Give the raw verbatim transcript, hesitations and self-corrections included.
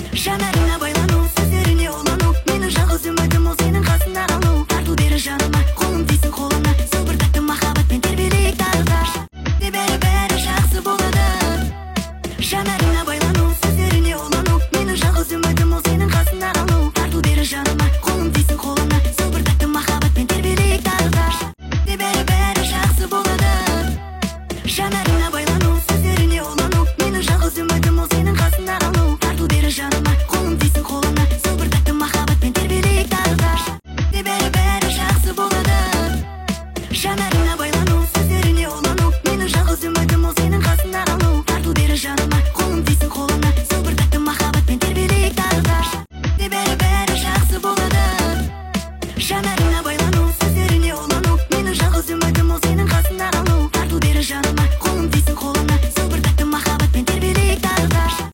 жанарыңа байлану, сөздеріне улану, менің жалғыз үмітім ол сенің қасында қалу. Тарту бері жаныма, қолым тисін қолына, сылбыртатты махаббатпен тербелейік тағы да. Де бәрі-бәрі жақсы болады. Жанарыңа байлану, сөздеріне улану, менің жалғыз үмітім ол сенің қасында қалу. Тарту бері жаныма, қолым тисін қолына, сылбыртатты махаббатпен тербелейік тағы да. Де бәрі-бәрі жақсы болады. Жанарыңа байлану, сөздеріне улану, менің жалғыз үмітім ол сенің қасында қалу. Тарту бері жаныма, қолым тисін қолына, сылбыртатты махаббатпен тербелейік тағы да. Де бәрі-бәрі жақсы болады. Жанарыңа байлану, сөздеріне улану, менің жалғыз үмітім ол сенің қасында қалу. Тарту бері жаныма, қолым тисін қолына, сылбыртатты махаббатпен тербелейік тағы да. Де бәрі-бәрі жақсы болады. Жанарыңа